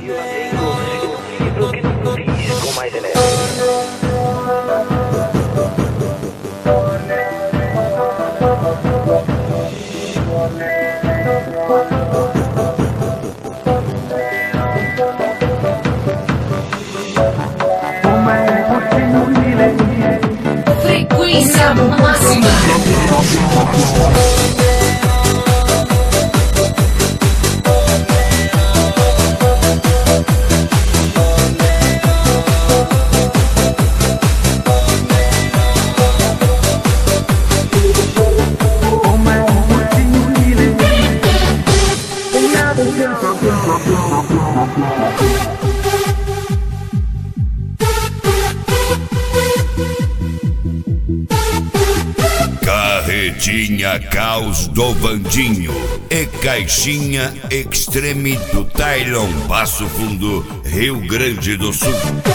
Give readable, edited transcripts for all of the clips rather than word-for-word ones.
Lo que tu fiz com mais enérgica. Frequência máxima. Carretinha Caos do Vandinho e Caixinha Extreme do Tailon, Passo Fundo, Rio Grande do Sul.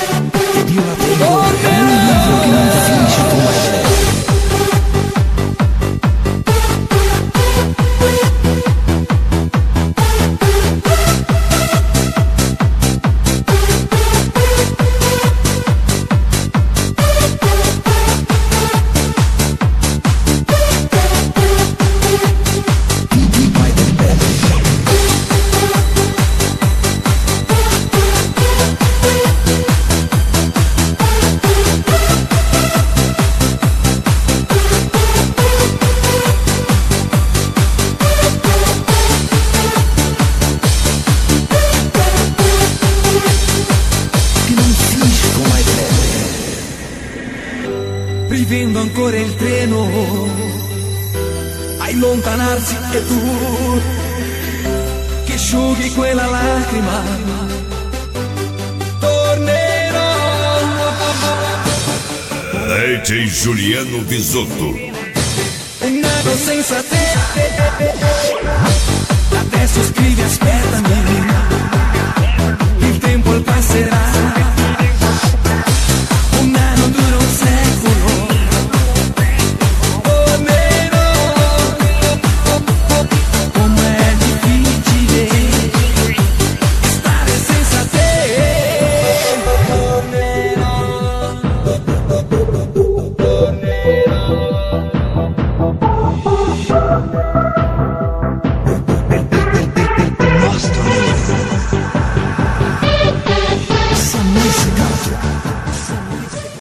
Vivendo ancora il treno, a allontanarsi e tu che asciughi quella lacrima, tornerò. Leite Juliano Bisotto. Nato senza te.